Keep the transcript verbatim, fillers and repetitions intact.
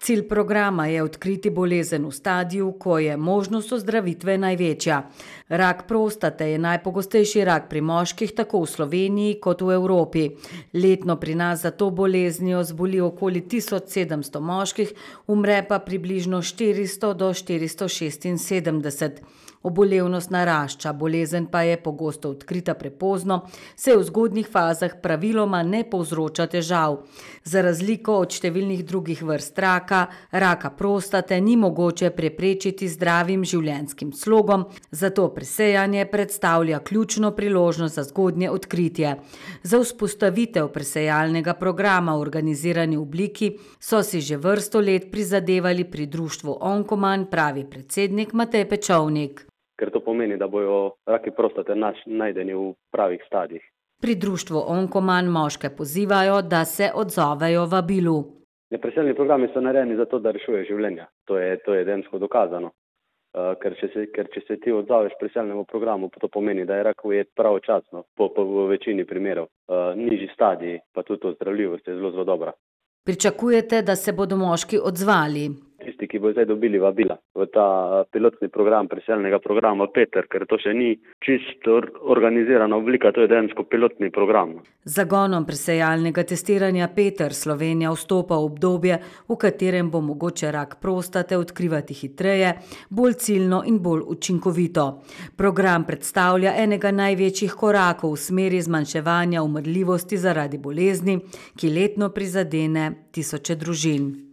Cilj programa je odkriti bolezen v stadiju, ko je možnost ozdravitve največja. Rak prostate je najpogostejši rak pri moških tako v Sloveniji kot v Evropi. Letno pri nas za to boleznijo zboli okoli tisoč sedemsto moških, umre pa približno štiristo do štiristo šestinsedemdeset. Obolevnost narašča, bolezen pa je pogosto odkrita prepozno, saj v zgodnjih fazah praviloma ne povzroča težav. Za razliko od številnih drugih vrst raka, raka prostate ni mogoče preprečiti zdravim življenjskim slogom, zato presejanje predstavlja ključno priložnost za zgodnje odkritje. Za vzpostavitev presejalnega programa v organizirani obliki so si že vrsto let prizadevali pri društvu Onkoman, pravi predsednik Matej Pečovnik. Ker to pomeni, da bojo raki prostate naš, najdeni v pravih stadijih. Pri društvu Onkoman moške pozivajo, da se odzovejo vabilu. Presejalni programi so narejeni zato, da rešujejo življenja. To je, to je dejansko dokazano. Uh, ker, če se, ker če se ti odzoveš presejalnemu programu, to pomeni, da je rak ujet pravočasno, po, po v večini primerov. Uh, nižji stadiji, pa tudi ozdravljivost je zelo, zelo dobra. Pričakujete, da se bodo moški odzvali? Tisti, ki bo zdaj dobili vabila v ta pilotni program presejalnega programa Peter, ker to še ni čisto organizirana oblika, to je dejansko pilotni program. Z zagonom presejalnega testiranja Peter Slovenija vstopa v obdobje, v katerem bo mogoče rak prostate odkrivati hitreje, bolj ciljno in bolj učinkovito. Program predstavlja enega največjih korakov v smeri zmanjševanja umrljivosti zaradi bolezni, ki letno prizadene tisoče družin.